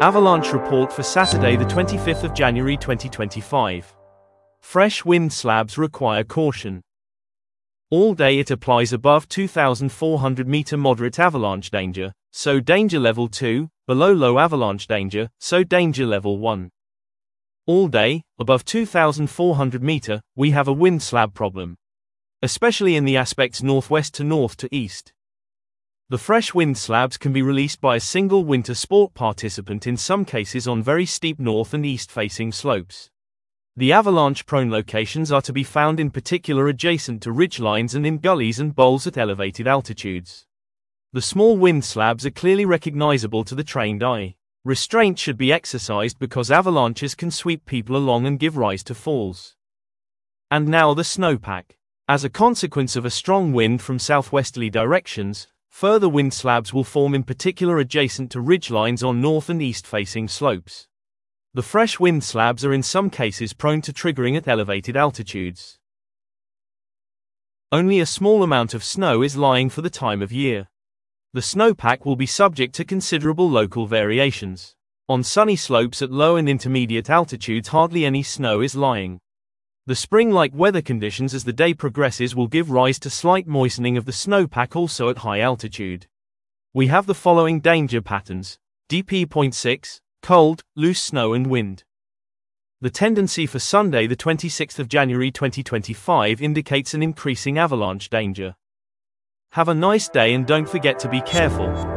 Avalanche report for Saturday the 25th of January 2025. Fresh wind slabs require caution. All day it applies above 2,400 meter moderate avalanche danger, so danger level 2, below low avalanche danger, so danger level 1. All day, above 2,400 meter, we have a wind slab problem, especially in the aspects northwest to north to east. The fresh wind slabs can be released by a single winter sport participant in some cases on very steep north and east-facing slopes. The avalanche-prone locations are to be found in particular adjacent to ridgelines and in gullies and bowls at elevated altitudes. The small wind slabs are clearly recognizable to the trained eye. Restraint should be exercised because avalanches can sweep people along and give rise to falls. And now the snowpack. As a consequence of a strong wind from southwesterly directions, further wind slabs will form in particular adjacent to ridgelines on north and east-facing slopes. The fresh wind slabs are in some cases prone to triggering at elevated altitudes. Only a small amount of snow is lying for the time of year. The snowpack will be subject to considerable local variations. On sunny slopes at low and intermediate altitudes hardly any snow is lying. The spring-like weather conditions as the day progresses will give rise to slight moistening of the snowpack also at high altitude. We have the following danger patterns. DP.6, cold, loose snow and wind. The tendency for Sunday the 26th of January 2025 indicates an increasing avalanche danger. Have a nice day and don't forget to be careful.